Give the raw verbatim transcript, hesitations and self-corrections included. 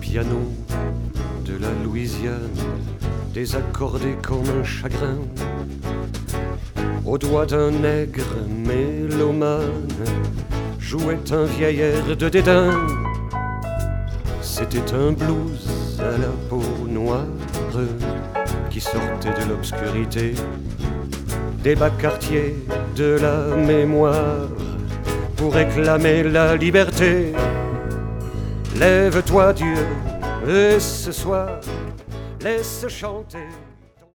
piano de la Louisiane, désaccordé comme un chagrin, au doigt d'un nègre mélomane, jouait un vieil air de dédain. C'était un blues à la peau noire qui sortait de l'obscurité des bas quartiers de la mémoire pour réclamer la liberté. Lève-toi Dieu, et ce soir, laisse chanter